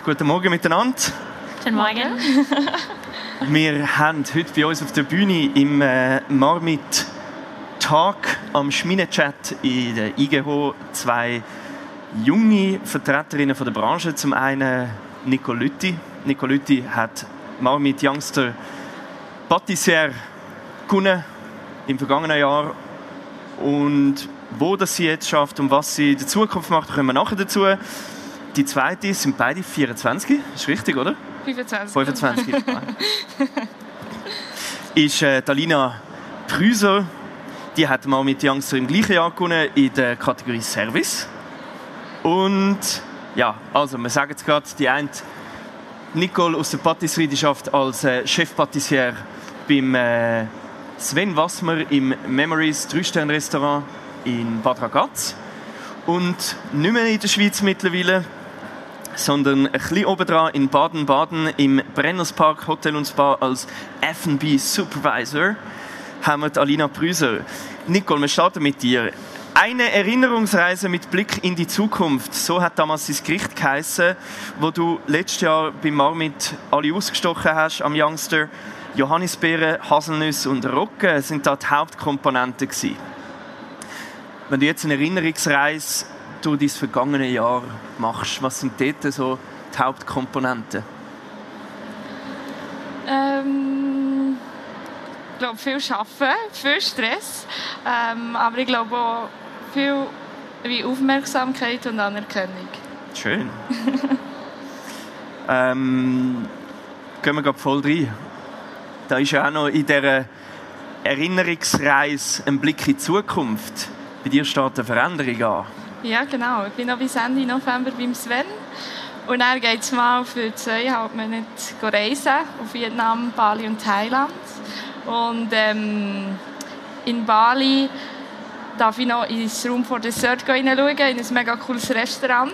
guten Morgen miteinander. Guten Morgen. Wir haben heute bei uns auf der Bühne im Marmit Tag am Schmiede-Chat in der IGH zwei junge Vertreterinnen von der Branche. Zum einen Nicole Lüthi. Nicole Lüthi hat Marmit Youngster Patissière gewonnen im vergangenen Jahr. Und wo das sie jetzt schafft und was sie in der Zukunft macht, kommen wir nachher dazu. Die zweite sind beide 24, ist richtig, oder? 25. Ist Alina Prüser. Die hat mal mit Youngster im gleichen Jahr gewonnen in der Kategorie Service. Und ja, also wir sagen es gerade, die eine Nicole aus der Patisserie, die schafft als Chef-Patissière beim Sven Wassmer im Memories 3-Sterne-Restaurant in Bad Ragaz. Und nicht mehr in der Schweiz mittlerweile, sondern ein bisschen obendran in Baden-Baden im Brennerspark Hotel und Spa als F&B Supervisor haben wir Alina Prüser. Nicole, wir starten mit dir. Eine Erinnerungsreise mit Blick in die Zukunft. So hat damals das Gericht geheissen, wo du letztes Jahr beim Marmit alle ausgestochen hast am Youngster. Johannisbeeren, Haselnüsse und Roggen sind da die Hauptkomponenten gewesen. Wenn du jetzt eine Erinnerungsreise durch dein vergangene Jahr machst, was sind dort so die Hauptkomponenten? Ich glaube, viel Arbeiten, viel Stress, aber ich glaube auch viel wie Aufmerksamkeit und Anerkennung. Schön. Gehen wir gerade voll rein. Da ist ja auch noch in dieser Erinnerungsreise ein Blick in die Zukunft. Bei dir steht eine Veränderung an. Ja, genau. Ich bin noch bis Ende November beim Sven. Und dann geht es mal für 2,5 Monate reisen auf Vietnam, Bali und Thailand. Und in Bali darf ich noch ins Room for Dessert hineinschauen, in ein mega cooles Restaurant.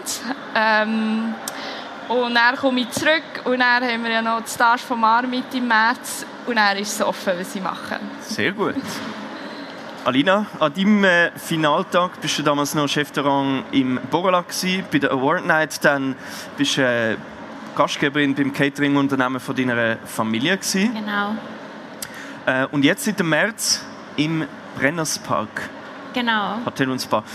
Und dann komme ich zurück und dann haben wir ja noch die Stars von Marmit im März. Und dann ist es offen, was sie machen. Sehr gut. Alina, an deinem Finaltag bist du damals noch Chefterrang im Borla gsi, bei der Award Night. Dann bist du Gastgeberin beim Catering-Unternehmen von deiner Familie gsi. Genau. Und jetzt seit dem März im Brennerspark. Genau. Hotel und Spa.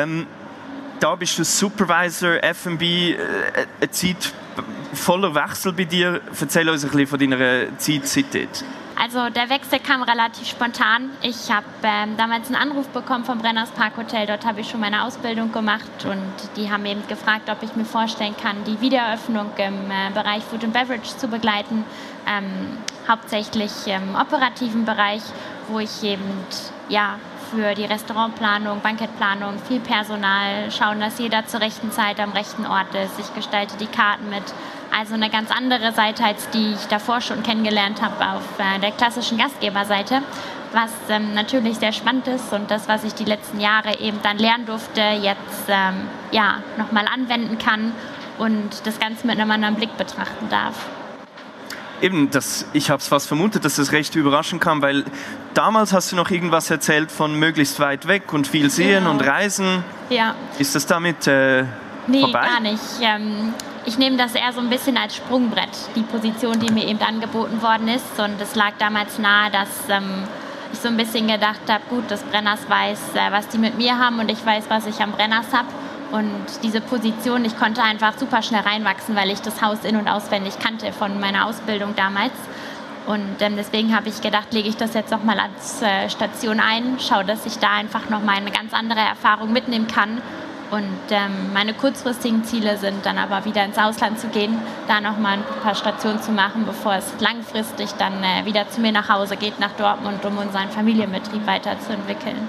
Da bist du Supervisor, F&B, eine Zeit voller Wechsel bei dir. Erzähl uns ein bisschen von deiner Zeit seitdem. Also der Wechsel kam relativ spontan. Ich habe damals einen Anruf bekommen vom Brennerspark Hotel. Dort habe ich schon meine Ausbildung gemacht und die haben eben gefragt, ob ich mir vorstellen kann, die Wiedereröffnung im Bereich Food and Beverage zu begleiten. Hauptsächlich im operativen Bereich, wo ich eben für die Restaurantplanung, Bankettplanung, viel Personal, schauen, dass jeder zur rechten Zeit am rechten Ort ist. Ich gestalte die Karten mit. Also eine ganz andere Seite, als die ich davor schon kennengelernt habe auf der klassischen Gastgeberseite, was natürlich sehr spannend ist und das, was ich die letzten Jahre eben dann lernen durfte, jetzt nochmal anwenden kann und das Ganze mit einem anderen Blick betrachten darf. Eben, ich habe es fast vermutet, dass das recht überraschend kam, weil damals hast du noch irgendwas erzählt von möglichst weit weg und viel sehen und reisen. Ja. Ist das damit Nee, vorbei? Gar nicht. Ich nehme das eher so ein bisschen als Sprungbrett, die Position, die mir eben angeboten worden ist. Und es lag damals nahe, dass ich so ein bisschen gedacht habe, gut, das Brenners weiß, was die mit mir haben und ich weiß, was ich am Brenners habe. Und diese Position, ich konnte einfach super schnell reinwachsen, weil ich das Haus in- und auswendig kannte von meiner Ausbildung damals. Und deswegen habe ich gedacht, lege ich das jetzt nochmal als Station ein, schaue, dass ich da einfach nochmal eine ganz andere Erfahrung mitnehmen kann. Und meine kurzfristigen Ziele sind dann aber wieder ins Ausland zu gehen, da nochmal ein paar Stationen zu machen, bevor es langfristig dann wieder zu mir nach Hause geht, nach Dortmund, um unseren Familienbetrieb weiterzuentwickeln.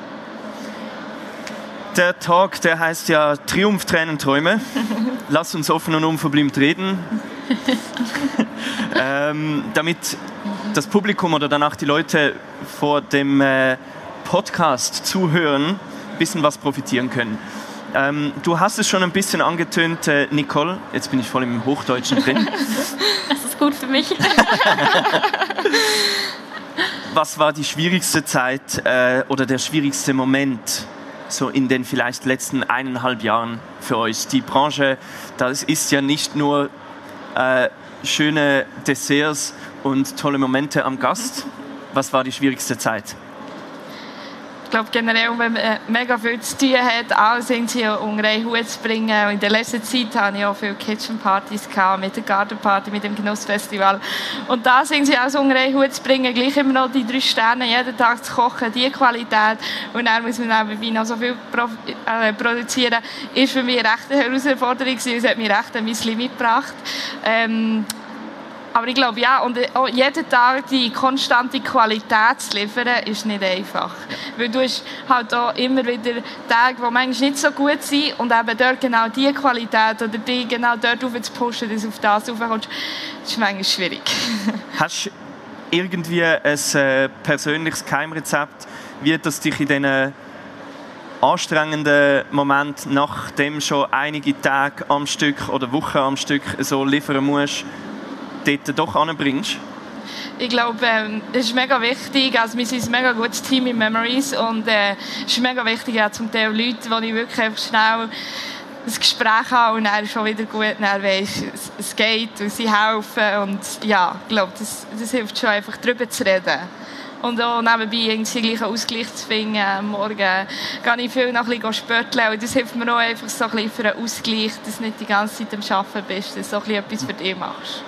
Der Tag, der heißt ja Triumph, Tränen, Träume. Lass uns offen und unverblümt reden. Damit das Publikum oder danach die Leute vor dem Podcast zuhören, ein bisschen was profitieren können. Du hast es schon ein bisschen angetönt, Nicole. Jetzt bin ich voll im Hochdeutschen drin. Das ist gut für mich. Was war die schwierigste Zeit oder der schwierigste Moment so in den vielleicht letzten 1,5 Jahren für euch? Die Branche, das ist ja nicht nur schöne Desserts und tolle Momente am Gast. Was war die schwierigste Zeit? Ich glaube generell, wenn man mega viel zu tun hat, alles irgendwie unter einen Hut zu bringen. Und in der letzten Zeit hatte ich auch viele Kitchen-Partys mit der Gartenparty, mit dem Genussfestival. Und das irgendwie alles unter einen Hut zu bringen, gleich immer noch die 3 Sterne jeden Tag zu kochen, die Qualität. Und dann muss man nebenbei noch so viel produzieren, ist für mich eine rechte Herausforderung gewesen. Es hat mich recht an mein Limit gebracht. Aber ich glaube, ja, und auch jeden Tag die konstante Qualität zu liefern, ist nicht einfach. Weil du hast halt auch immer wieder Tage, die manchmal nicht so gut sind und eben dort genau die Qualität oder die genau dort rauf zu pushen, dass du auf das raufkommst, ist manchmal schwierig. Hast du irgendwie ein persönliches Geheimrezept, wie das dich in diesen anstrengenden Moment, nachdem schon einige Tage am Stück oder Wochen am Stück so liefern musst, dort doch anbringst? Ich glaube, es ist mega wichtig. Also wir sind ein mega gutes Team in Memories und es ist mega wichtig, ja, zum Teil Leute, die ich wirklich einfach schnell ein Gespräch habe und dann ist schon wieder gut, dann weiss, es geht und sie helfen und ja, ich glaube, das hilft schon einfach, darüber zu reden. Und auch nebenbei irgendwie gleich einen Ausgleich zu finden. Am Morgen gehe ich viel noch ein bisschen spörteln und das hilft mir auch einfach so ein bisschen für einen Ausgleich, dass du nicht die ganze Zeit am Arbeiten bist, dass du so ein bisschen etwas für dich machst.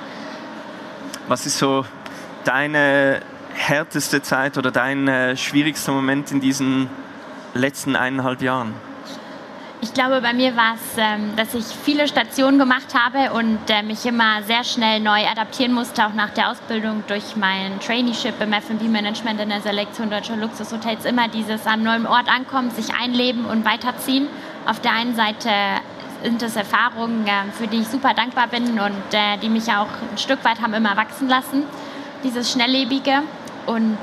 Was ist so deine härteste Zeit oder dein schwierigster Moment in diesen letzten 1,5 Jahren? Ich glaube, bei mir war es, dass ich viele Stationen gemacht habe und mich immer sehr schnell neu adaptieren musste, auch nach der Ausbildung durch mein Traineeship im F&B-Management in der Selektion Deutscher Luxushotels. Immer dieses am neuen Ort ankommen, sich einleben und weiterziehen. Auf der einen Seite sind das Erfahrungen, für die ich super dankbar bin und die mich auch ein Stück weit haben immer wachsen lassen, dieses Schnelllebige. Und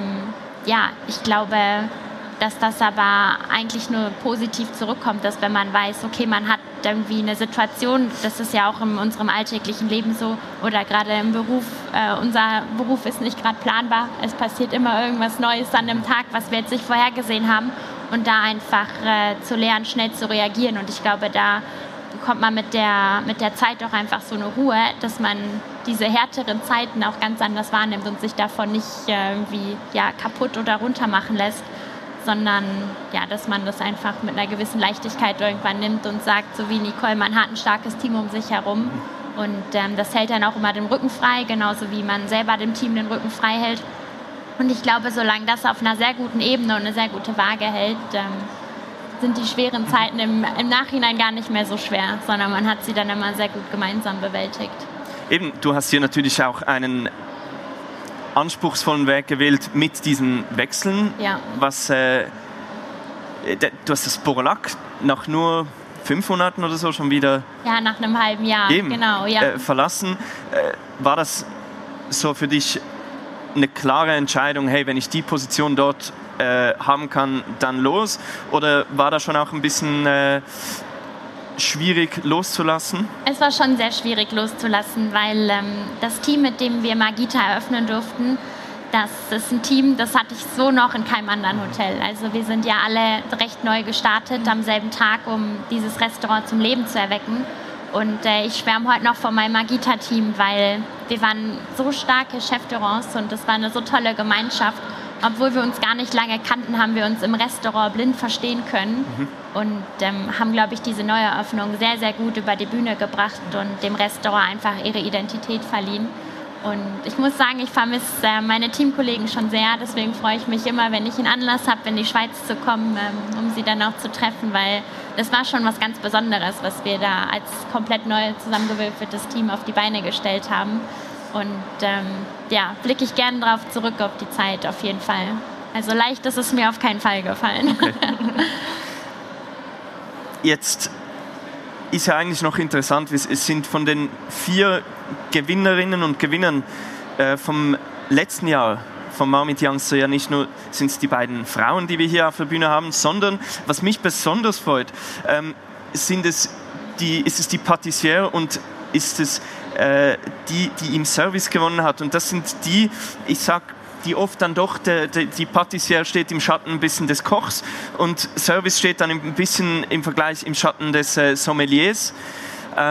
ja, ich glaube, dass das aber eigentlich nur positiv zurückkommt, dass wenn man weiß, okay, man hat irgendwie eine Situation, das ist ja auch in unserem alltäglichen Leben so oder gerade im Beruf, unser Beruf ist nicht gerade planbar, es passiert immer irgendwas Neues an einem Tag, was wir jetzt nicht vorhergesehen haben und da einfach zu lernen, schnell zu reagieren und ich glaube, da bekommt man mit der Zeit auch einfach so eine Ruhe, dass man diese härteren Zeiten auch ganz anders wahrnimmt und sich davon nicht irgendwie kaputt oder runter machen lässt, sondern ja, dass man das einfach mit einer gewissen Leichtigkeit irgendwann nimmt und sagt, so wie Nicole, man hat ein starkes Team um sich herum und das hält dann auch immer den Rücken frei, genauso wie man selber dem Team den Rücken frei hält. Und ich glaube, solange das auf einer sehr guten Ebene und eine sehr gute Waage hält, sind die schweren Zeiten im Nachhinein gar nicht mehr so schwer, sondern man hat sie dann immer sehr gut gemeinsam bewältigt. Eben, du hast hier natürlich auch einen anspruchsvollen Weg gewählt mit diesen Wechseln. Ja. Du hast das Borolac nach nur 5 Monaten oder so schon wieder... Ja, nach einem halben Jahr, genau. Ja. Verlassen. War das so für dich eine klare Entscheidung, hey, wenn ich die Position dort haben kann, dann los? Oder war das schon auch ein bisschen schwierig loszulassen? Es war schon sehr schwierig loszulassen, weil das Team, mit dem wir Margita eröffnen durften, das ist ein Team, das hatte ich so noch in keinem anderen Hotel. Also wir sind ja alle recht neu gestartet am selben Tag, um dieses Restaurant zum Leben zu erwecken. Und ich schwärme heute noch von meinem Margita-Team, weil wir waren so starke Chefs-d'Orance und das war eine so tolle Gemeinschaft. Obwohl wir uns gar nicht lange kannten, haben wir uns im Restaurant blind verstehen können und haben, glaube ich, diese Neueröffnung sehr, sehr gut über die Bühne gebracht und dem Restaurant einfach ihre Identität verliehen. Und ich muss sagen, ich vermisse meine Teamkollegen schon sehr, deswegen freue ich mich immer, wenn ich einen Anlass habe, in die Schweiz zu kommen, um sie dann auch zu treffen, weil das war schon was ganz Besonderes, was wir da als komplett neu zusammengewürfeltes Team auf die Beine gestellt haben. Und blicke ich gerne drauf zurück auf die Zeit, auf jeden Fall. Also leicht ist es mir auf keinen Fall gefallen. Okay. Jetzt ist ja eigentlich noch interessant, es sind von den 4 Gewinnerinnen und Gewinnern vom letzten Jahr vom Marmite Youngster ja nicht nur sind es die beiden Frauen, die wir hier auf der Bühne haben, sondern was mich besonders freut, ist es die Patissiere und ist es die im Service gewonnen hat. Und das sind die, ich sag, die oft dann doch, die Patissiere steht im Schatten ein bisschen des Kochs und Service steht dann ein bisschen im Vergleich im Schatten des Sommeliers.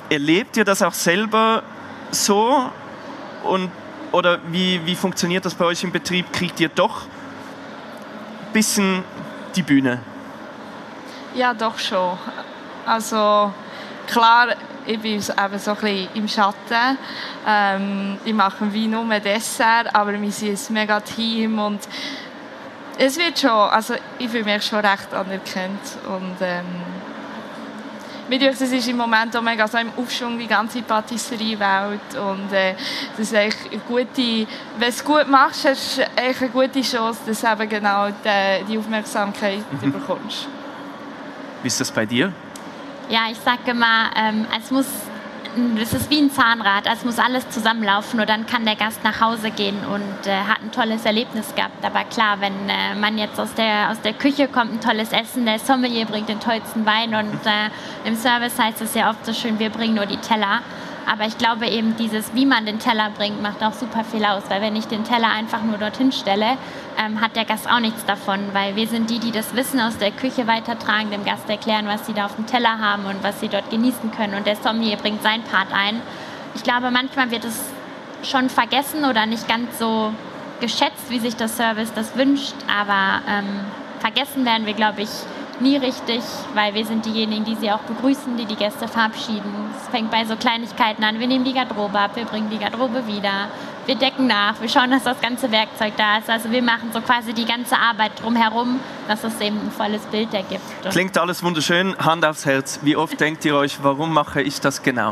erlebt ihr das auch selber so? Oder wie funktioniert das bei euch im Betrieb? Kriegt ihr doch ein bisschen die Bühne? Ja, doch schon. Also klar, ich bin eben so ein bisschen im Schatten. Ich mache wie nur ein Dessert, aber wir sind ein mega Team und es wird schon, also ich fühle mich schon recht anerkannt und mir denke, es ist im Moment auch mega so im Aufschwung, die ganze Patisseriewelt und das ist eigentlich eine gute, wenn du es gut machst, hast du eigentlich eine gute Chance, dass du eben genau die Aufmerksamkeit bekommst. Wie ist das bei dir? Ja, ich sage immer, es ist wie ein Zahnrad, es muss alles zusammenlaufen und dann kann der Gast nach Hause gehen und hat ein tolles Erlebnis gehabt. Aber klar, wenn man jetzt aus der Küche kommt, ein tolles Essen, der Sommelier bringt den tollsten Wein und im Service heißt es ja oft so schön, wir bringen nur die Teller. Aber ich glaube eben, wie man den Teller bringt, macht auch super viel aus. Weil wenn ich den Teller einfach nur dorthin stelle, hat der Gast auch nichts davon. Weil wir sind die das Wissen aus der Küche weitertragen, dem Gast erklären, was sie da auf dem Teller haben und was sie dort genießen können. Und der Sommelier bringt seinen Part ein. Ich glaube, manchmal wird es schon vergessen oder nicht ganz so geschätzt, wie sich der Service das wünscht. Aber vergessen werden wir, glaube ich, nie richtig, weil wir sind diejenigen, die sie auch begrüßen, die Gäste verabschieden. Es fängt bei so Kleinigkeiten an. Wir nehmen die Garderobe ab, wir bringen die Garderobe wieder, wir decken nach, wir schauen, dass das ganze Werkzeug da ist. Also wir machen so quasi die ganze Arbeit drumherum, dass es eben ein volles Bild ergibt. Klingt alles wunderschön. Hand aufs Herz. Wie oft denkt ihr euch, warum mache ich das genau?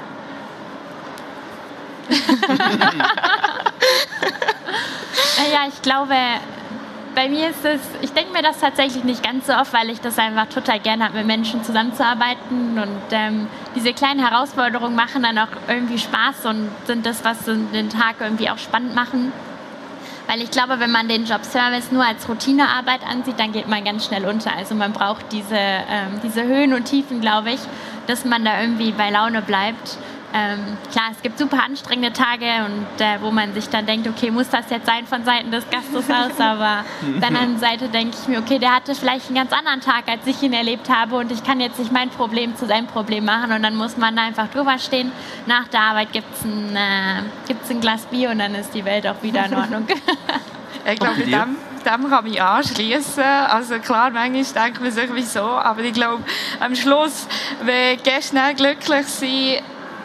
Ja, ich glaube, bei mir ist es, ich denke mir das tatsächlich nicht ganz so oft, weil ich das einfach total gerne habe, mit Menschen zusammenzuarbeiten und diese kleinen Herausforderungen machen dann auch irgendwie Spaß und sind das, was den Tag irgendwie auch spannend machen. Weil ich glaube, wenn man den Job Service nur als Routinearbeit ansieht, dann geht man ganz schnell unter. Also man braucht diese Höhen und Tiefen, glaube ich, dass man da irgendwie bei Laune bleibt. Klar, es gibt super anstrengende Tage und wo man sich dann denkt, okay, muss das jetzt sein von Seiten des Gastes aus, aber auf der anderen Seite denke ich mir, okay, der hatte vielleicht einen ganz anderen Tag, als ich ihn erlebt habe und ich kann jetzt nicht mein Problem zu seinem Problem machen und dann muss man da einfach drüber stehen. Nach der Arbeit gibt's ein Glas Bier und dann ist die Welt auch wieder in Ordnung. Ich glaube, dem kann ich anschließen. Also klar, manchmal denkt man sich, wieso, aber ich glaube, am Schluss, wenn die Gäste glücklich sind,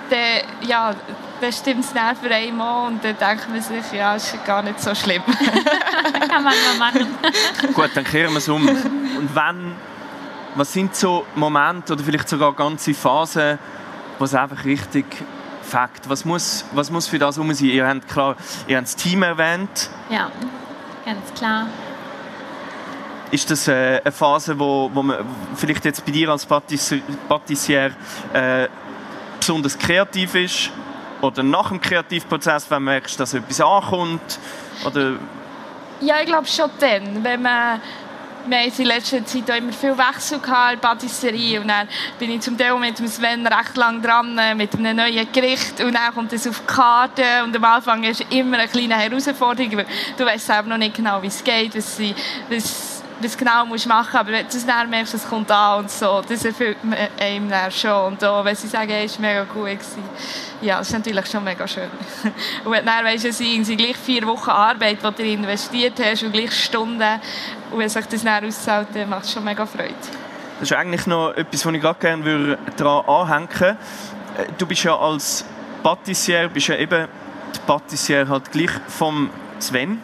dann stimmt es nicht für einmal und dann denkt man sich, ja, es ist gar nicht so schlimm. Kann man mal machen. Gut, dann kehren wir es um. Und was sind so Momente oder vielleicht sogar ganze Phasen, wo es einfach richtig fängt? Was muss für das sein? Ihr habt das Team erwähnt. Ja, ganz klar. Ist das eine Phase, wo man vielleicht jetzt bei dir als Patissier besonders kreativ ist oder nach dem Kreativprozess, wenn man merkt, dass etwas ankommt? Oder? Ja, ich glaube schon dann, wenn wir haben in letzter Zeit auch immer viel Wechsel in der Patisserie und dann bin ich zum Teil mit dem Sven recht lang dran mit einem neuen Gericht und dann kommt es auf die Karte und am Anfang ist es immer eine kleine Herausforderung, weil du weißt selber noch nicht genau, wie es geht, was genau musst machen, aber wenn du dann merkst, es kommt an und so, das erfüllt einem dann schon. Und auch, wenn sie sagen, hey, es war mega gut gewesen, ja, das ist natürlich schon mega schön. Und wenn du dann weisst, es sind gleich 4 Wochen Arbeit, die du investiert hast und gleich Stunden, und wenn sich das dann auszahlt, dann macht es schon mega Freude. Das ist eigentlich noch etwas, was ich gerade gerne daran anhängen würde. Du bist ja als Patissier, bist ja eben die Patissier halt gleich vom Sven.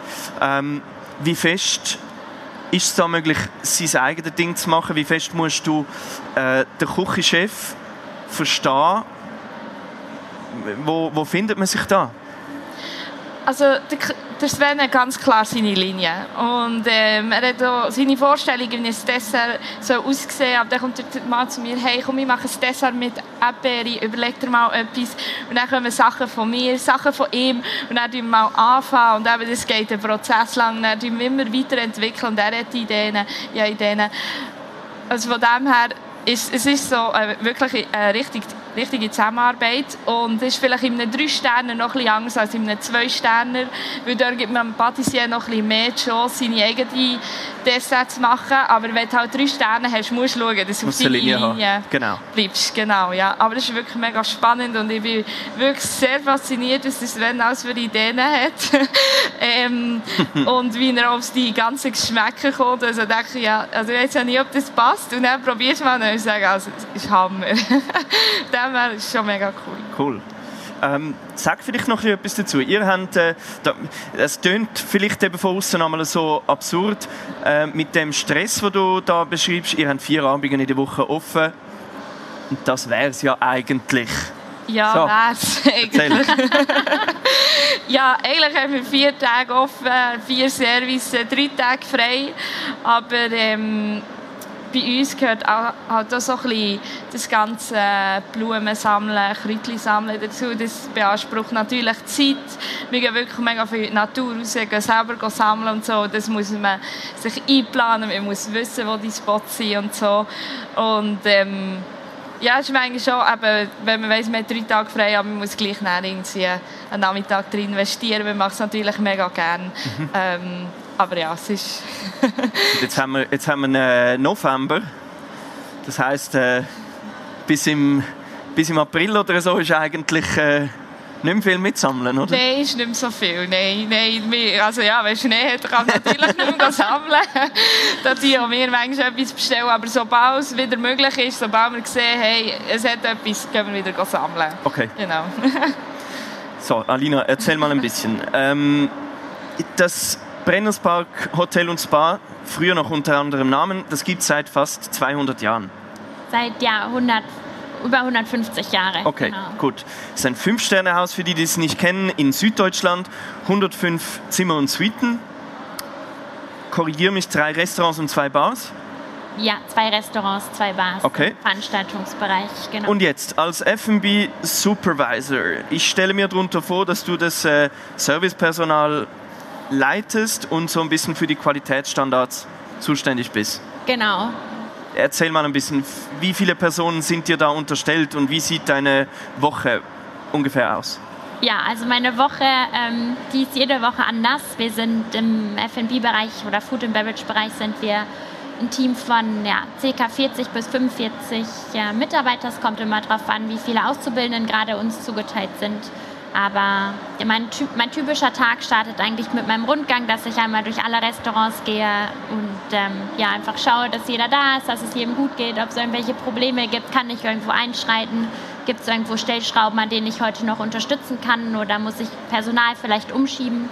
Wie fest ist es da möglich, sein eigenes Ding zu machen? Wie fest musst du den Küchenchef verstehen? Wo findet man sich da? Also der Sven hat ganz klar seine Linie und er hat auch seine Vorstellung, wie ein Dessert so aussehen. Aber dann kommt der Mann zu mir, hey, komm, ich mache ein Dessert mit Erdbeere, überleg dir mal etwas. Und dann kommen Sachen von mir, Sachen von ihm und dann fangen wir mal anfangen. Und eben, das geht einen Prozess lang, dann wir immer weiterentwickeln und er hat Ideen, ja Ideen. Also von dem her, es ist so wirklich eine richtig richtige Zusammenarbeit. Und es ist vielleicht in einem 3-Sterner noch ein bisschen anders als in einem 2-Sterner, weil dort gibt man dem Patissier noch ein bisschen mehr die Chance, seine eigenen Desserts zu machen. Aber wenn du halt 3 Sterne hast, musst du schauen, dass du auf deine Linie bleibst. Genau, ja. Aber das ist wirklich mega spannend und ich bin wirklich sehr fasziniert, was Sven alles für Ideen hat. Und wie er auf die ganzen Geschmäcker kommt. Also ich denke, ja, also ich weiß ja nicht, ob das passt. Und dann probierst du mal und dann sage ich, also, das ist Hammer. Das ist schon mega cool. Cool. Sag vielleicht noch etwas dazu. Ihr habt, es tönt vielleicht eben von außen einmal so absurd, mit dem Stress, den du da beschreibst. Ihr habt 4 Abende in der Woche offen. Und das wäre es ja eigentlich. Ja, so. Wär's eigentlich. Ja, eigentlich haben wir 4 Tage offen, 4 Service, 3 Tage frei. Aber bei uns gehört auch so ein bisschen das ganze Blumen sammeln, Kräutchen sammeln dazu. Das beansprucht natürlich Zeit. Wir gehen wirklich mega viel in die Natur raus, gehen selber sammeln und so. Das muss man sich einplanen, man muss wissen, wo die Spots sind und so. Und ja, es ist eigentlich schon, eben, wenn man weiss, man hat 3 Tage frei, aber man muss gleich einen Nachmittag drin investieren. Wir machen es natürlich mega gerne. Aber ja, es ist... jetzt haben wir November. Das heisst, bis im April oder so ist eigentlich nicht mehr viel mitsammeln, oder? Nein, ist nicht mehr so viel. Nein. Also ja, wenn Schnee hat, kann man natürlich nicht mehr sammeln. Da tun auch wir manchmal etwas bestellen. Aber sobald es wieder möglich ist, sobald wir sehen, hey, es hat etwas, können wir wieder sammeln. Okay. Genau. So, Alina, erzähl mal ein bisschen. Das Brennerspark Hotel und Spa, früher noch unter anderem Namen, das gibt es seit fast 200 Jahren. Seit über 150 Jahre. Okay, genau. Gut. Es ist ein 5-Sterne-Haus, für die, die es nicht kennen, in Süddeutschland. 105 Zimmer und Suiten. Korrigiere mich, 3 Restaurants und 2 Bars. Ja, 2 Restaurants, 2 Bars. Okay. Veranstaltungsbereich, genau. Und jetzt, als F&B Supervisor, ich stelle mir darunter vor, dass du das Servicepersonal leitest und so ein bisschen für die Qualitätsstandards zuständig bist. Genau. Erzähl mal ein bisschen, wie viele Personen sind dir da unterstellt und wie sieht deine Woche ungefähr aus? Ja, also meine Woche, die ist jede Woche anders. Wir sind im F&B-Bereich oder Food and Beverage-Bereich sind wir ein Team von ca. 40 bis 45 Mitarbeitern. Es kommt immer darauf an, wie viele Auszubildenden gerade uns zugeteilt sind. Aber mein typischer Tag startet eigentlich mit meinem Rundgang, dass ich einmal durch alle Restaurants gehe und einfach schaue, dass jeder da ist, dass es jedem gut geht, ob es irgendwelche Probleme gibt, kann ich irgendwo einschreiten, gibt es irgendwo Stellschrauben, an denen ich heute noch unterstützen kann oder muss ich Personal vielleicht umschieben.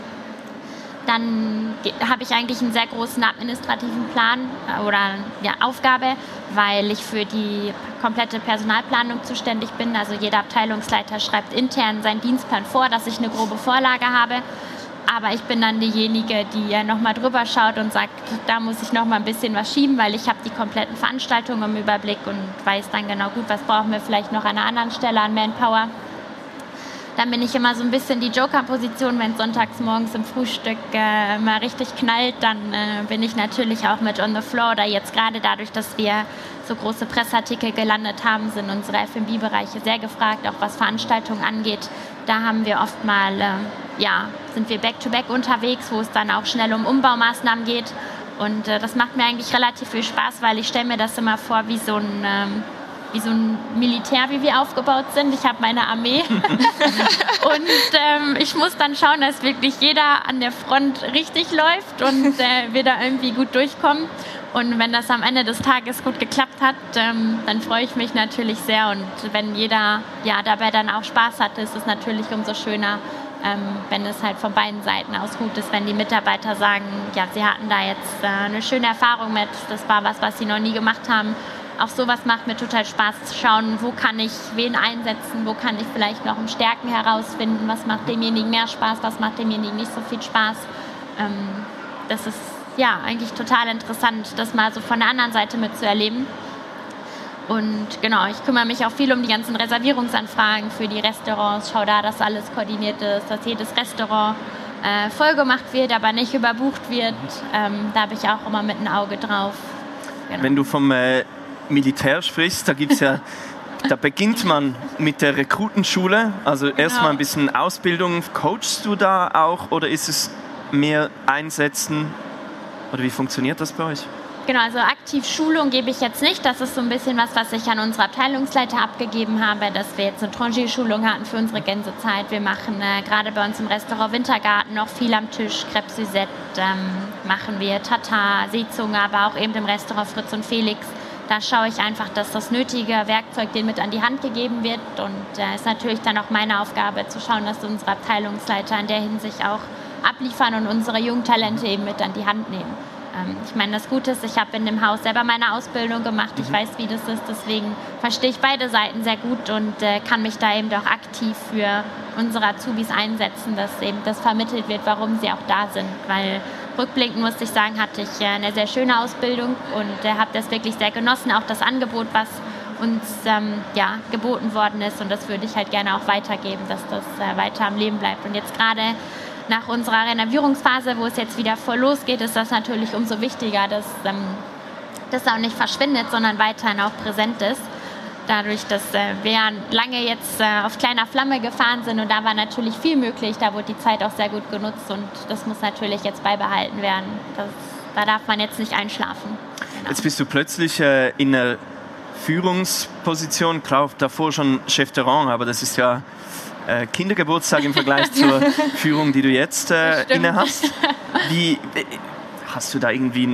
Dann habe ich eigentlich einen sehr großen administrativen Plan oder Aufgabe, weil ich für die komplette Personalplanung zuständig bin. Also jeder Abteilungsleiter schreibt intern seinen Dienstplan vor, dass ich eine grobe Vorlage habe. Aber ich bin dann diejenige, die nochmal drüber schaut und sagt, da muss ich nochmal ein bisschen was schieben, weil ich habe die kompletten Veranstaltungen im Überblick und weiß dann genau gut, was brauchen wir vielleicht noch an einer anderen Stelle an Manpower. Dann bin ich immer so ein bisschen die Joker-Position, wenn es sonntags morgens im Frühstück mal richtig knallt, dann bin ich natürlich auch mit on the floor. Oder jetzt gerade dadurch, dass wir so große Pressartikel gelandet haben, sind unsere F&B-Bereiche sehr gefragt, auch was Veranstaltungen angeht. Da haben wir oft mal, sind wir back-to-back unterwegs, wo es dann auch schnell um Umbaumaßnahmen geht. Und das macht mir eigentlich relativ viel Spaß, weil ich stelle mir das immer vor wie so ein Militär, wie wir aufgebaut sind. Ich habe meine Armee und ich muss dann schauen, dass wirklich jeder an der Front richtig läuft und wir da irgendwie gut durchkommen. Und wenn das am Ende des Tages gut geklappt hat, dann freue ich mich natürlich sehr. Und wenn jeder dabei dann auch Spaß hat, ist es natürlich umso schöner, wenn es halt von beiden Seiten aus gut ist, wenn die Mitarbeiter sagen, ja, sie hatten da jetzt eine schöne Erfahrung mit, das war was sie noch nie gemacht haben. Auch sowas macht mir total Spaß, zu schauen, wo kann ich wen einsetzen, wo kann ich vielleicht noch Stärken herausfinden, was macht demjenigen mehr Spaß, was macht demjenigen nicht so viel Spaß. Das ist eigentlich total interessant, das mal so von der anderen Seite mitzuerleben. Und genau, ich kümmere mich auch viel um die ganzen Reservierungsanfragen für die Restaurants, schaue da, dass alles koordiniert ist, dass jedes Restaurant vollgemacht wird, aber nicht überbucht wird. Da habe ich auch immer mit einem Auge drauf. Genau. Wenn du vom Militär sprichst, da gibt es ja Da beginnt man mit der Rekrutenschule, also erstmal ein bisschen Ausbildung. Coachst du da auch oder ist es mehr Einsetzen? Oder wie funktioniert das bei euch? Genau, also aktiv Schulung gebe ich jetzt nicht. Das ist so ein bisschen was ich an unsere Abteilungsleiter abgegeben habe, dass wir jetzt eine Tranché-Schulung hatten für unsere Gänsezeit. Wir machen gerade bei uns im Restaurant Wintergarten noch viel am Tisch. Crêpe Suzette machen wir, Tatar, Seezunge, aber auch eben im Restaurant Fritz und Felix. Da schaue ich einfach, dass das nötige Werkzeug denen mit an die Hand gegeben wird. Und ist natürlich dann auch meine Aufgabe zu schauen, dass unsere Abteilungsleiter in der Hinsicht auch abliefern und unsere jungen Talente eben mit an die Hand nehmen. Ich meine, das Gute ist, ich habe in dem Haus selber meine Ausbildung gemacht. Ich weiß, wie das ist. Deswegen verstehe ich beide Seiten sehr gut und kann mich da eben auch aktiv für unsere Azubis einsetzen, dass eben das vermittelt wird, warum sie auch da sind. Weil rückblickend, muss ich sagen, hatte ich eine sehr schöne Ausbildung und habe das wirklich sehr genossen. Auch das Angebot, was uns geboten worden ist. Und das würde ich halt gerne auch weitergeben, dass das weiter am Leben bleibt. Und jetzt gerade nach unserer Renovierungsphase, wo es jetzt wieder voll losgeht, ist das natürlich umso wichtiger, dass das auch nicht verschwindet, sondern weiterhin auch präsent ist. Dadurch, dass wir lange jetzt auf kleiner Flamme gefahren sind und da war natürlich viel möglich, da wurde die Zeit auch sehr gut genutzt und das muss natürlich jetzt beibehalten werden. Da darf man jetzt nicht einschlafen. Genau. Jetzt bist du plötzlich in einer Führungsposition, klar, davor schon Chef de Rang, aber das ist ja Kindergeburtstag im Vergleich zur Führung, die du jetzt inne hast. Wie hast du da irgendwie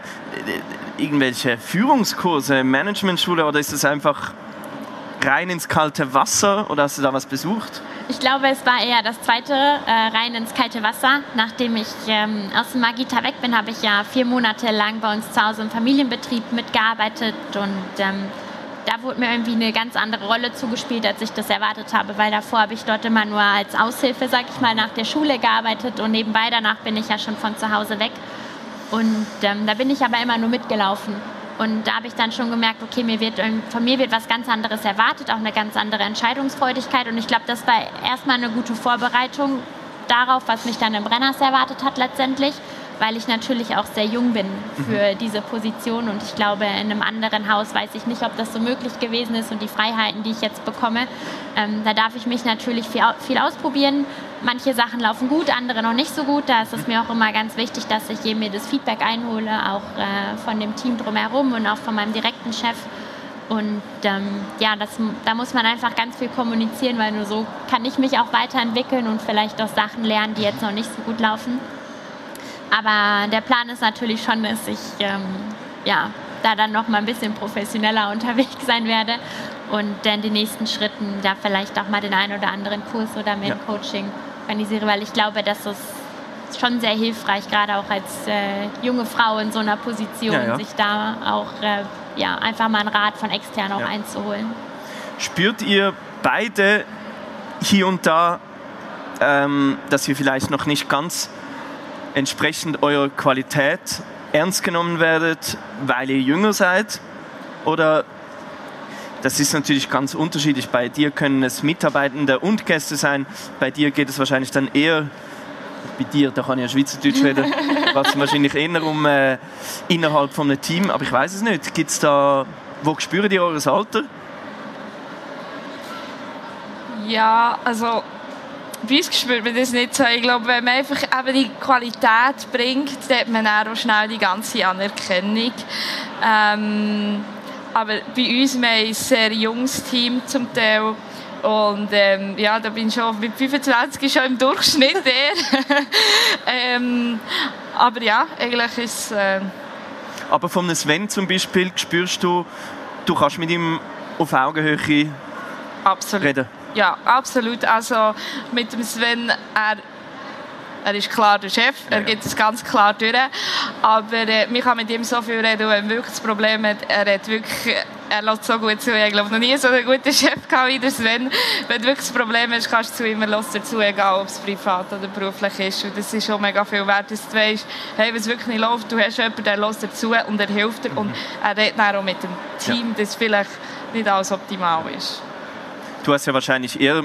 irgendwelche Führungskurse, Managementschule oder ist es einfach rein ins kalte Wasser oder hast du da was besucht? Ich glaube, es war eher das zweite, rein ins kalte Wasser. Nachdem ich aus dem Magita weg bin, habe ich ja 4 Monate lang bei uns zu Hause im Familienbetrieb mitgearbeitet und da wurde mir irgendwie eine ganz andere Rolle zugespielt, als ich das erwartet habe, weil davor habe ich dort immer nur als Aushilfe, sag ich mal, nach der Schule gearbeitet und nebenbei danach bin ich ja schon von zu Hause weg und da bin ich aber immer nur mitgelaufen und da habe ich dann schon gemerkt, okay, von mir wird was ganz anderes erwartet, auch eine ganz andere Entscheidungsfreudigkeit und ich glaube, das war erstmal eine gute Vorbereitung darauf, was mich dann im Brenners erwartet hat letztendlich, weil ich natürlich auch sehr jung bin für diese Position und ich glaube, in einem anderen Haus weiß ich nicht, ob das so möglich gewesen ist und die Freiheiten, die ich jetzt bekomme, da darf ich mich natürlich viel ausprobieren. Manche Sachen laufen gut, andere noch nicht so gut. Da ist es mir auch immer ganz wichtig, dass ich mir das Feedback einhole, auch von dem Team drumherum und auch von meinem direkten Chef. Und da muss man einfach ganz viel kommunizieren, weil nur so kann ich mich auch weiterentwickeln und vielleicht auch Sachen lernen, die jetzt noch nicht so gut laufen. Aber der Plan ist natürlich schon, dass ich da dann noch mal ein bisschen professioneller unterwegs sein werde und in den nächsten Schritten da vielleicht auch mal den einen oder anderen Kurs oder mehr Coaching organisiere, weil ich glaube, das ist schon sehr hilfreich, gerade auch als junge Frau in so einer Position, sich da auch einfach mal einen Rat von extern auch einzuholen. Spürt ihr beide hier und da, dass ihr vielleicht noch nicht ganz entsprechend eurer Qualität ernst genommen werdet, weil ihr jünger seid? Oder das ist natürlich ganz unterschiedlich. Bei dir können es Mitarbeitende und Gäste sein. Bei dir geht es wahrscheinlich dann eher, bei dir, da kann ich ja Schweizerdeutsch reden, was wahrscheinlich eher um innerhalb von einem Team. Aber ich weiß es nicht. Gibt's da, wo spürt ihr eures Alter? Ja, also bei uns spürt man das nicht so. Ich glaube, wenn man einfach eben die Qualität bringt, dann hat man auch schnell die ganze Anerkennung. Aber bei uns, wir haben ein sehr junges Team zum Teil. Und da bin ich schon mit 25 schon im Durchschnitt eher. Aber ja, eigentlich ist Aber von Sven zum Beispiel spürst du kannst mit ihm auf Augenhöhe reden? Ja, absolut. Also mit dem Sven, er ist klar der Chef, er geht es ganz klar durch. Aber man kann mit ihm so viel reden, und wenn wirklich das Problem hat, er lässt so gut zu. Ich glaube, noch nie so einen guten Chef gehabt wie der Sven. Wenn du wirklich das Problem hast, kannst du zu ihm, er lässt dir zu, egal ob es privat oder beruflich ist. Und das ist schon mega viel wert, dass du weißt, hey, wenn es wirklich nicht läuft, du hast jemanden, der lässt dir zu und er hilft dir. Und er redet dann auch mit dem Team, das vielleicht nicht alles optimal ist. Du hast ja wahrscheinlich eher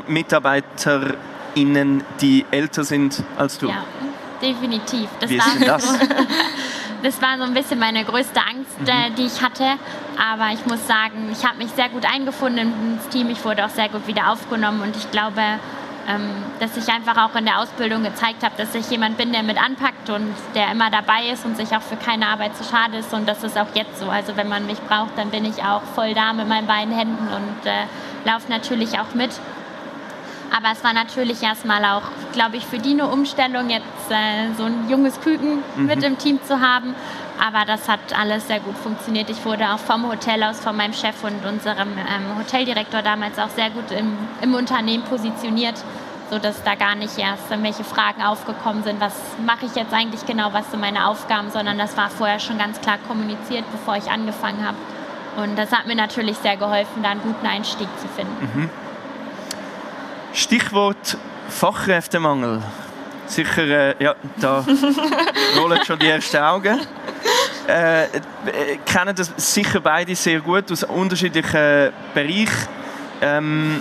MitarbeiterInnen, die älter sind als du. Ja, definitiv. Wie ist denn das? das war so ein bisschen meine größte Angst, die ich hatte. Aber ich muss sagen, ich habe mich sehr gut eingefunden ins Team. Ich wurde auch sehr gut wieder aufgenommen und ich glaube, dass ich einfach auch in der Ausbildung gezeigt habe, dass ich jemand bin, der mit anpackt und der immer dabei ist und sich auch für keine Arbeit zu schade ist. Und das ist auch jetzt so. Also wenn man mich braucht, dann bin ich auch voll da mit meinen beiden Händen und laufe natürlich auch mit. Aber es war natürlich erstmal auch, glaube ich, für die eine Umstellung, jetzt so ein junges Küken mit im Team zu haben. Aber das hat alles sehr gut funktioniert. Ich wurde auch vom Hotel aus, von meinem Chef und unserem Hoteldirektor damals auch sehr gut im Unternehmen positioniert, sodass da gar nicht erst irgendwelche Fragen aufgekommen sind, was mache ich jetzt eigentlich genau, was sind meine Aufgaben, sondern das war vorher schon ganz klar kommuniziert, bevor ich angefangen habe. Und das hat mir natürlich sehr geholfen, da einen guten Einstieg zu finden. Stichwort Fachkräftemangel. Sicher, ja, da rollen schon die ersten Augen. Kennen das sicher beide sehr gut aus unterschiedlichen Bereichen.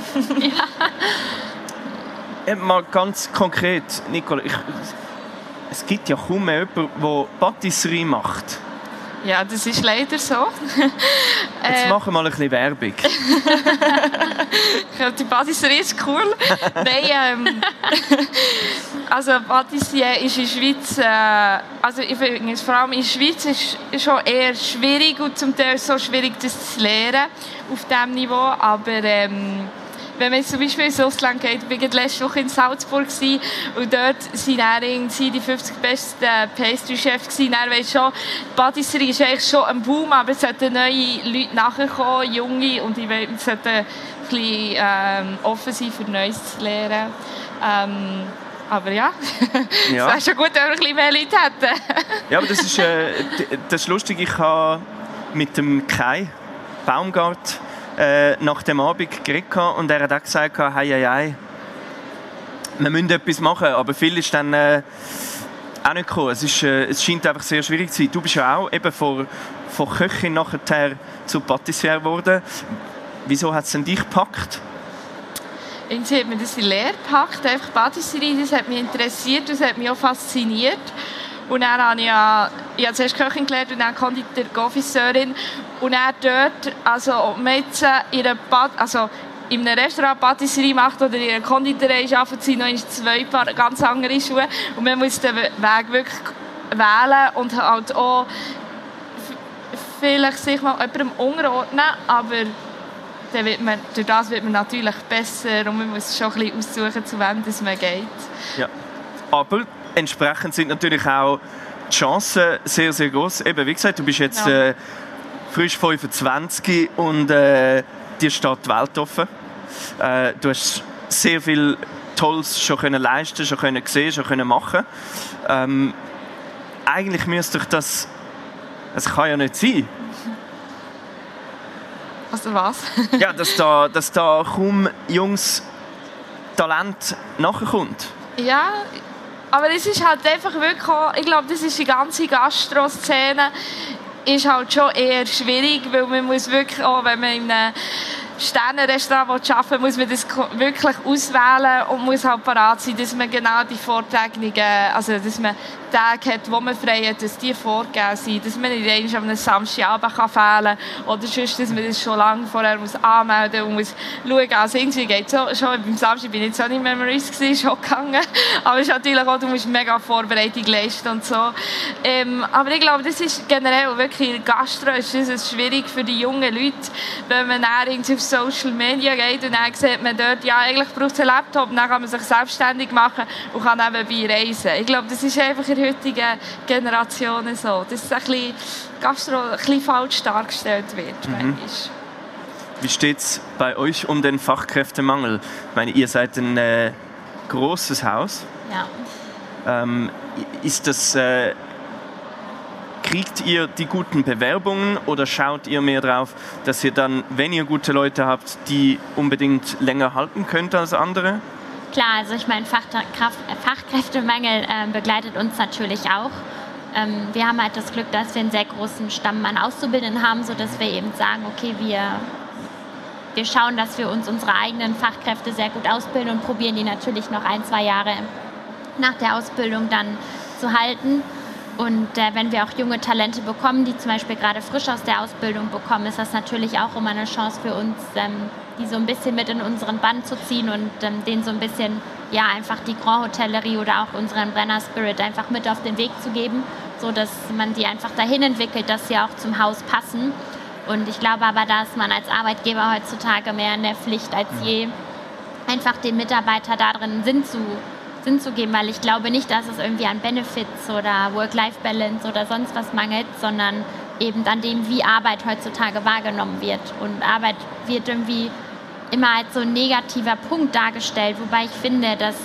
Mal ganz konkret, Nicole, es gibt ja kaum mehr jemanden, der Patisserie macht. Ja, das ist leider so. Jetzt machen wir mal ein bisschen Werbung. Die Patisserie ist cool. Nein, also Patisserie ist in der Schweiz, also ich finde, vor allem in der Schweiz ist schon eher schwierig und zum Teil so schwierig, das zu lernen auf diesem Niveau. Aber wenn man jetzt zum Beispiel ins Ausland geht, ich war letzte Woche in Salzburg und dort waren die 50 besten Pastry-Chefs. Dann weisst schon, die Patisserie ist eigentlich schon ein Boom, aber es sollten neue Leute nachkommen, junge, und wir sollten ein bisschen offen sein, für Neues zu lernen. Aber ja, es wäre schon gut, wenn wir ein bisschen mehr Leute hätten. Ja, aber das ist lustig. Ich habe mit dem Kai Baumgart nach dem Abend geredet und er hat auch gesagt, wir müssen etwas machen, aber viel ist dann auch nicht gekommen. Es scheint einfach sehr schwierig zu sein. Du bist ja auch eben von Köchin nachher zu Patissiere geworden. Wieso hat es denn dich gepackt? Irgendwie hat mir das in Lehre gepackt, einfach Patisserie, das hat mich interessiert, das hat mich auch fasziniert. Und dann habe ich zuerst Köchin gelernt und dann Konditor-Confiseurin. Und dann dort, also ob man jetzt in einem Restaurant Patisserie macht oder in einer Konditorei arbeitet, sind noch zwei ganz andere Schuhe. Und man muss den Weg wirklich wählen und halt auch vielleicht sich mal jemandem unterordnen, aber durch das wird man natürlich besser und man muss schon ein bisschen aussuchen, zu wem man geht. Ja, aber entsprechend sind natürlich auch die Chancen sehr, sehr groß. Eben, wie gesagt, du bist jetzt frisch 25 und dir steht die Welt offen. Du hast sehr viel Tolles schon können leisten, schon können sehen, schon können machen. Eigentlich müsste doch das kann ja nicht sein. Also was? Ja, dass da kaum junges Talent nachkommt. Ja, aber es ist halt einfach wirklich auch, ich glaube, das ist die ganze Gastro-Szene, ist halt schon eher schwierig, weil man muss wirklich auch, wenn man in einem Sterne-Restaurant arbeiten will, muss man das wirklich auswählen und muss halt parat sein, dass man genau die Vorträge, also dass man Tage hat, wo man frei hat, dass die vorgegeben sind, dass man nicht einmal am Samstagabend fehlen kann oder sonst, dass man das schon lange vorher muss anmelden und muss schauen. Also irgendwie geht so, schon beim Samstag bin ich jetzt auch nicht Memories gewesen, schon gegangen, aber es ist natürlich auch, du musst mega Vorbereitung leisten und so. Aber ich glaube, das ist generell wirklich Gastro, ist das schwierig für die jungen Leute, wenn man dann irgendwie auf Social Media geht und dann sieht man dort, ja, eigentlich braucht es einen Laptop, dann kann man sich selbstständig machen und kann nebenbei reisen. Ich glaube, das ist einfach in der heutigen Generation so, dass ein bisschen Gastro ein bisschen falsch dargestellt wird. Wie steht es bei euch um den Fachkräftemangel? Ich meine, ihr seid ein grosses Haus. Ja. Ist das... Kriegt ihr die guten Bewerbungen oder schaut ihr mehr darauf, dass ihr dann, wenn ihr gute Leute habt, die unbedingt länger halten könnt als andere? Klar, also ich meine, Fachkräftemangel begleitet uns natürlich auch. Wir haben halt das Glück, dass wir einen sehr großen Stamm an Auszubildenden haben, sodass wir eben sagen, okay, wir schauen, dass wir uns unsere eigenen Fachkräfte sehr gut ausbilden und probieren die natürlich noch 1-2 Jahre nach der Ausbildung dann zu halten. Und wenn wir auch junge Talente bekommen, die zum Beispiel gerade frisch aus der Ausbildung bekommen, ist das natürlich auch immer eine Chance für uns, die so ein bisschen mit in unseren Bann zu ziehen und denen so ein bisschen, ja, einfach die Grand Hotellerie oder auch unseren Brenner Spirit einfach mit auf den Weg zu geben, so dass man die einfach dahin entwickelt, dass sie auch zum Haus passen. Und ich glaube aber, da ist man als Arbeitgeber heutzutage mehr in der Pflicht als je, einfach dem Mitarbeiter darin Sinn zu geben, weil ich glaube nicht, dass es irgendwie an Benefits oder Work-Life-Balance oder sonst was mangelt, sondern eben an dem, wie Arbeit heutzutage wahrgenommen wird. Und Arbeit wird irgendwie immer als so ein negativer Punkt dargestellt, wobei ich finde, dass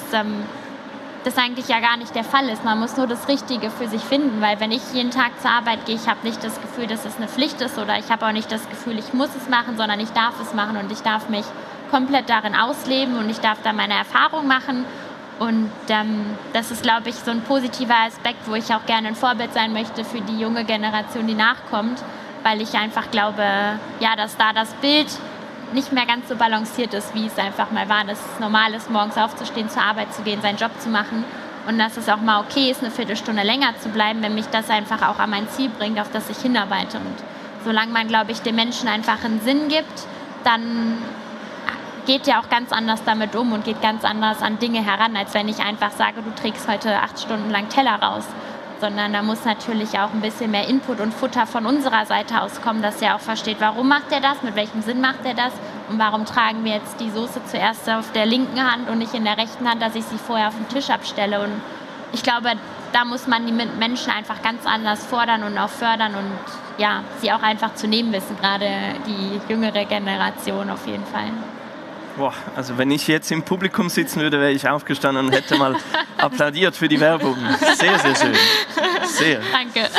das eigentlich ja gar nicht der Fall ist. Man muss nur das Richtige für sich finden, weil wenn ich jeden Tag zur Arbeit gehe, ich habe nicht das Gefühl, dass es eine Pflicht ist oder ich habe auch nicht das Gefühl, ich muss es machen, sondern ich darf es machen und ich darf mich komplett darin ausleben und ich darf da meine Erfahrung machen. Und das ist, glaube ich, so ein positiver Aspekt, wo ich auch gerne ein Vorbild sein möchte für die junge Generation, die nachkommt, weil ich einfach glaube, ja, dass da das Bild nicht mehr ganz so balanciert ist, wie es einfach mal war, dass es normal ist, morgens aufzustehen, zur Arbeit zu gehen, seinen Job zu machen und dass es auch mal okay ist, eine Viertelstunde länger zu bleiben, wenn mich das einfach auch an mein Ziel bringt, auf das ich hinarbeite. Und solange man, glaube ich, den Menschen einfach einen Sinn gibt, dann geht ja auch ganz anders damit um und geht ganz anders an Dinge heran, als wenn ich einfach sage, du trägst heute 8 Stunden lang Teller raus. Sondern da muss natürlich auch ein bisschen mehr Input und Futter von unserer Seite aus kommen, dass er auch versteht, warum macht er das, mit welchem Sinn macht er das und warum tragen wir jetzt die Soße zuerst auf der linken Hand und nicht in der rechten Hand, dass ich sie vorher auf den Tisch abstelle. Und ich glaube, da muss man die Menschen einfach ganz anders fordern und auch fördern und ja, sie auch einfach zu nehmen wissen, gerade die jüngere Generation auf jeden Fall. Boah, also wenn ich jetzt im Publikum sitzen würde, wäre ich aufgestanden und hätte mal applaudiert für die Werbung. Sehr, sehr schön. Sehr. Danke.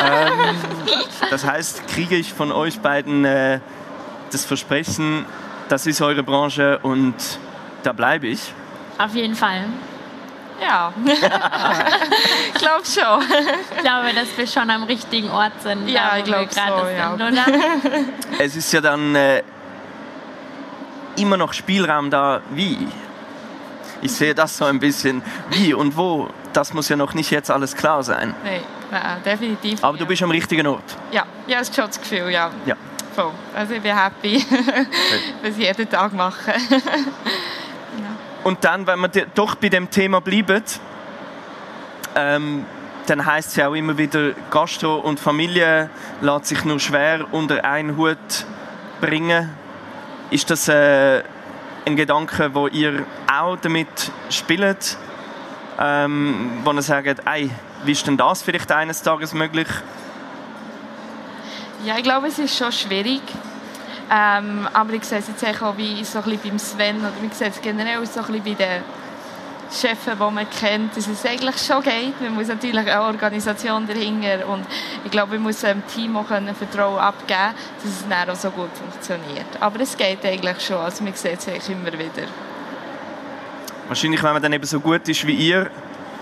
Das heißt, kriege ich von euch beiden das Versprechen, das ist eure Branche und da bleibe ich? Auf jeden Fall. Ja, ich glaube schon. Ich glaube, dass wir schon am richtigen Ort sind. Ja, da, ich glaube so, ja. Sind, oder? Es ist ja dann immer noch Spielraum da, wie? Ich sehe das so ein bisschen, wie und wo, das muss ja noch nicht jetzt alles klar sein. Nein, definitiv. Aber du bist am richtigen Ort. Ja, das ist schon das Gefühl, ja. Ja. Voll. Also ich bin happy, was ich jeden Tag mache. Und dann, wenn wir doch bei dem Thema bleiben, dann heisst es ja auch immer wieder, Gastro und Familie lässt sich nur schwer unter einen Hut bringen. Ist das ein Gedanke, wo ihr auch damit spielt? Wo ihr sagt, ey, wie ist denn das vielleicht eines Tages möglich? Ja, ich glaube, es ist schon schwierig. Aber ich sehe es jetzt auch wie so ein bisschen beim Sven oder ich sehe es generell so ein bisschen bei den Chefs, die man kennt, dass es eigentlich schon geht. Man muss natürlich eine Organisation dahinter und ich glaube, man muss dem Team auch Vertrauen abgeben, dass es dann auch so gut funktioniert. Aber es geht eigentlich schon, also man sieht es eigentlich immer wieder. Wahrscheinlich, wenn man dann eben so gut ist wie ihr,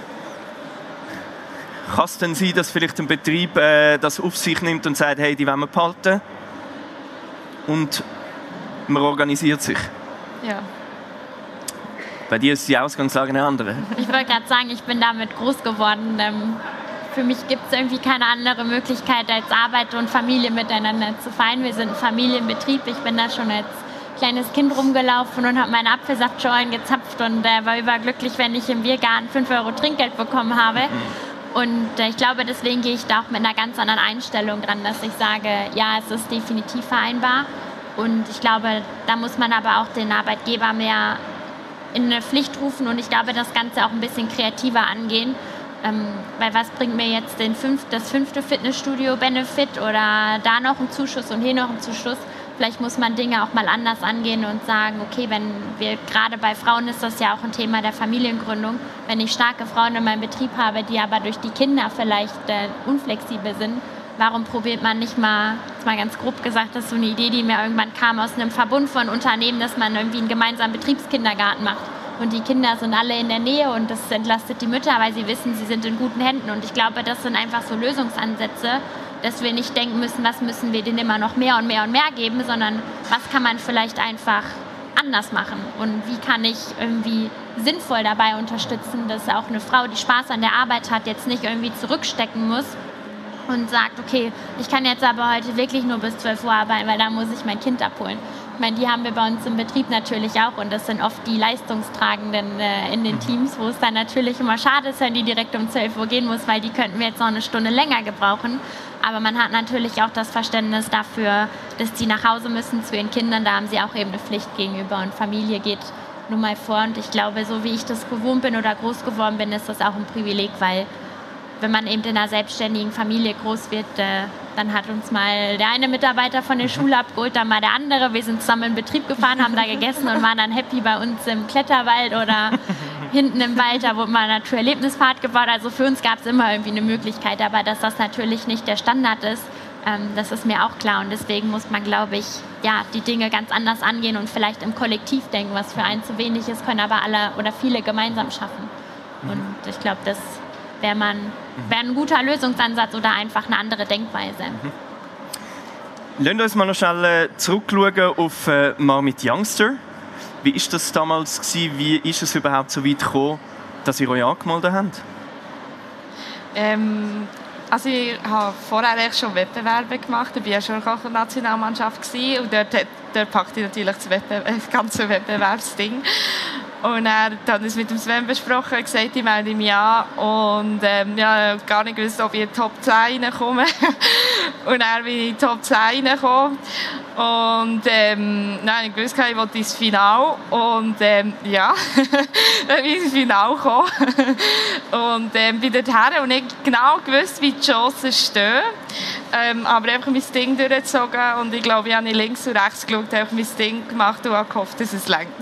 kann es dann sein, dass vielleicht ein Betrieb das auf sich nimmt und sagt, hey, die wollen wir behalten und man organisiert sich. Ja. Bei dir ist die Ausgangslage eine andere. Ich wollte gerade sagen, ich bin damit groß geworden. Für mich gibt es irgendwie keine andere Möglichkeit, als Arbeit und Familie miteinander zu vereinen. Wir sind ein Familienbetrieb. Ich bin da schon als kleines Kind rumgelaufen und habe meine Apfelsaftschorlen gezapft und war überglücklich, wenn ich im Biergarten 5 € Trinkgeld bekommen habe. Und ich glaube, deswegen gehe ich da auch mit einer ganz anderen Einstellung dran, dass ich sage, ja, es ist definitiv vereinbar. Und ich glaube, da muss man aber auch den Arbeitgeber mehr in eine Pflicht rufen und ich glaube, das Ganze auch ein bisschen kreativer angehen. Weil was bringt mir jetzt das 5. Fitnessstudio-Benefit oder da noch ein Zuschuss und hier noch ein Zuschuss? Vielleicht muss man Dinge auch mal anders angehen und sagen, okay, wenn wir, gerade bei Frauen ist das ja auch ein Thema der Familiengründung, wenn ich starke Frauen in meinem Betrieb habe, die aber durch die Kinder vielleicht unflexibel sind, warum probiert man nicht mal, jetzt mal ganz grob gesagt, das ist so eine Idee, die mir irgendwann kam aus einem Verbund von Unternehmen, dass man irgendwie einen gemeinsamen Betriebskindergarten macht. Und die Kinder sind alle in der Nähe und das entlastet die Mütter, weil sie wissen, sie sind in guten Händen. Und ich glaube, das sind einfach so Lösungsansätze, dass wir nicht denken müssen, was müssen wir denen immer noch mehr und mehr und mehr geben, sondern was kann man vielleicht einfach anders machen und wie kann ich irgendwie sinnvoll dabei unterstützen, dass auch eine Frau, die Spaß an der Arbeit hat, jetzt nicht irgendwie zurückstecken muss und sagt, okay, ich kann jetzt aber heute wirklich nur bis 12 Uhr arbeiten, weil da muss ich mein Kind abholen. Ich meine, die haben wir bei uns im Betrieb natürlich auch und das sind oft die Leistungstragenden in den Teams, wo es dann natürlich immer schade ist, wenn die direkt um 12 Uhr gehen muss, weil die könnten wir jetzt noch eine Stunde länger gebrauchen. Aber man hat natürlich auch das Verständnis dafür, dass die nach Hause müssen zu ihren Kindern. Da haben sie auch eben eine Pflicht gegenüber und Familie geht nun mal vor. Und ich glaube, so wie ich das gewohnt bin oder groß geworden bin, ist das auch ein Privileg, weil wenn man eben in einer selbstständigen Familie groß wird, dann hat uns mal der eine Mitarbeiter von der Schule abgeholt, dann mal der andere. Wir sind zusammen in den Betrieb gefahren, haben da gegessen und waren dann happy bei uns im Kletterwald oder hinten im Wald. Da wurde mal eine Naturerlebnispfad gebaut. Also für uns gab es immer irgendwie eine Möglichkeit. Aber dass das natürlich nicht der Standard ist, das ist mir auch klar. Und deswegen muss man, glaube ich, ja, die Dinge ganz anders angehen und vielleicht im Kollektiv denken, was für einen zu wenig ist, können aber alle oder viele gemeinsam schaffen. Und ich glaube, das wäre ein guter Lösungsansatz oder einfach eine andere Denkweise. Lassen wir uns mal noch schnell zurückschauen auf Marmit Youngster. Wie war das damals gewesen? Wie ist es überhaupt so weit gekommen, dass ihr euch angemeldet habt? Also ich habe vorher schon Wettbewerbe gemacht. Ich war ja schon in der Nationalmannschaft und dort packte ich natürlich das ganze Wettbewerbsding. Und er hat es mit dem Sven besprochen, gesagt, ich melde mich an und ja, gar nicht gewusst, ob ich in die Top 10 reinkomme. Und dann bin ich in die Top 10 reingekommen und dann habe ich gewusst, ich wollte ins Finale und ja, dann bin ich ins Finale gekommen und bin dorthin und nicht genau gewusst, wie die Chancen stehen. Aber einfach mein Ding durchgezogen und ich glaube, ich habe nicht links und rechts geschaut, einfach mein Ding gemacht und habe gehofft, dass es reicht.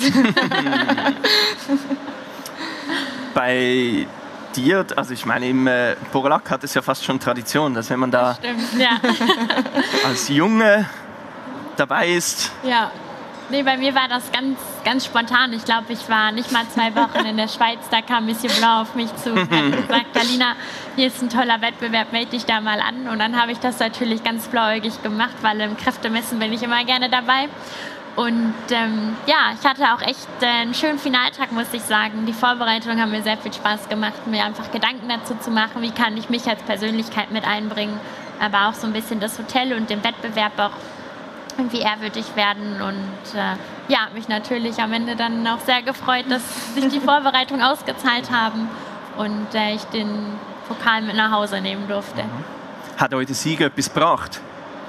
Bei dir, also ich meine, im Borlak hat es ja fast schon Tradition, dass wenn man da Stimmt, ja. als Junge dabei ist. Ja. Nee, bei mir war das ganz, ganz spontan. Ich glaube, ich war nicht mal 2 Wochen in der Schweiz, da kam Monsieur Blanc auf mich zu und hat gesagt, Alina, hier ist ein toller Wettbewerb, melde dich da mal an. Und dann habe ich das natürlich ganz blauäugig gemacht, weil im Kräftemessen bin ich immer gerne dabei. Und ja, ich hatte auch echt einen schönen Finaltag, muss ich sagen. Die Vorbereitungen haben mir sehr viel Spaß gemacht, mir einfach Gedanken dazu zu machen, wie kann ich mich als Persönlichkeit mit einbringen, aber auch so ein bisschen das Hotel und den Wettbewerb auch irgendwie ehrwürdig werden. Und ja, mich natürlich am Ende dann auch sehr gefreut, dass sich die Vorbereitungen ausgezahlt haben und ich den Pokal mit nach Hause nehmen durfte. Hat euch der Sieg etwas gebracht?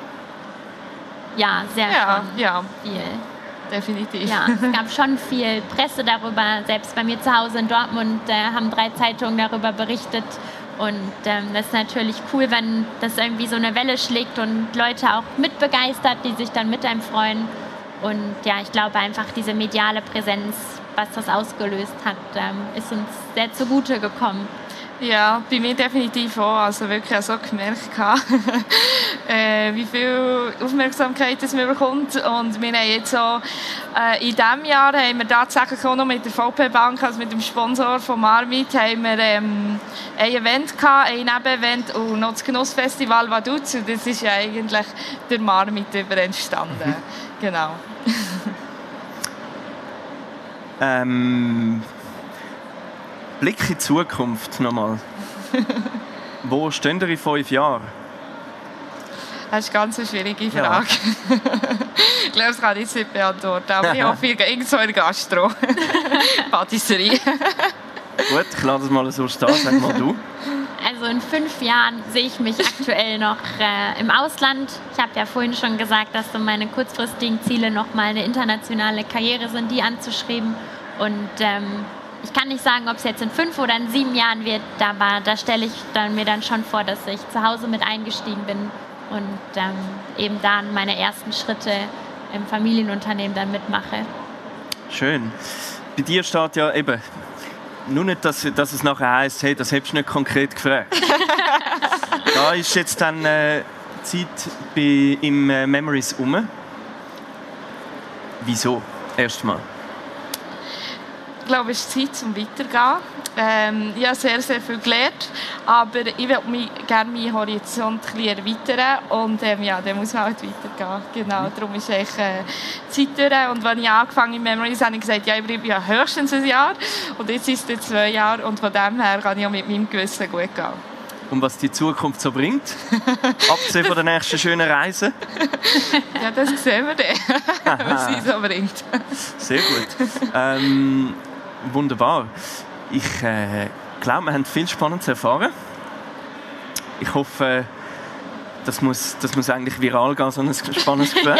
Ja, sehr schon. Ja, viel. Definitiv. Ja, es gab schon viel Presse darüber. Selbst bei mir zu Hause in Dortmund haben 3 Zeitungen darüber berichtet. Und das ist natürlich cool, wenn das irgendwie so eine Welle schlägt und Leute auch mitbegeistert, die sich dann mit einem freuen. Und ja, ich glaube einfach, diese mediale Präsenz, was das ausgelöst hat, ist uns sehr zugute gekommen. Ja, bei mir definitiv auch. Also wirklich auch so gemerkt, wie viel Aufmerksamkeit es mir bekommt. Und wir haben jetzt so, in diesem Jahr haben wir tatsächlich auch noch mit der VP Bank, also mit dem Sponsor von Marmit, haben wir ein Event gehabt, ein Nebenevent und noch das Genussfestival Vaduz. Und das ist ja eigentlich der Marmit über entstanden. Genau. Blick in die Zukunft nochmal. Wo stehen ihr in 5 Jahren? Das ist eine ganz schwierige Frage. Ja. Ich glaube, das kann ich nicht beantworten. Aber ich hoffe, irgendwo in der Gastro. Patisserie. Gut, ich lasse es mal so stehen. Sag mal du. Also in 5 Jahren sehe ich mich aktuell noch im Ausland. Ich habe ja vorhin schon gesagt, dass so meine kurzfristigen Ziele noch mal eine internationale Karriere sind, die anzustreben. Und ich kann nicht sagen, ob es jetzt in 5 oder in 7 Jahren wird, aber da stelle ich mir dann schon vor, dass ich zu Hause mit eingestiegen bin und eben dann meine ersten Schritte im Familienunternehmen dann mitmache. Schön. Bei dir steht ja eben, nur nicht, dass es nachher heisst, hey, das hättest du nicht konkret gefragt. Da ist jetzt dann Zeit im Memories rum. Wieso? Erstmal. glaube, es ist Zeit zum Weitergehen. Ich habe sehr, sehr viel gelernt, aber ich würde gerne meinen Horizont ein bisschen erweitern und ja, dann muss man halt weitergehen. Genau, darum ist eigentlich Zeit durch. Und als ich angefangen im Memories habe ich gesagt, ja, ich bleibe ja höchstens ein Jahr und jetzt ist es 2 Jahre und von dem her kann ich auch mit meinem Gewissen gut gehen. Und was die Zukunft so bringt? Abgesehen von der nächsten schönen Reise? Ja, das sehen wir dann, was sie so bringt. Sehr gut. Wunderbar. Ich glaube, wir haben viel Spannendes erfahren. Ich hoffe, das muss eigentlich viral gehen, so ein spannendes Gespräch.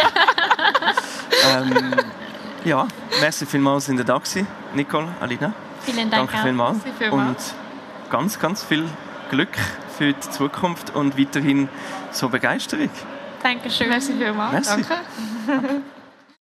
Ja, merci vielmals, sind ihr da gewesen. Nicole, Alina. Vielen Dank. Danke vielmals. Und ganz, ganz viel Glück für die Zukunft und weiterhin so Begeisterung. Dankeschön. Merci vielmals. Merci. Danke.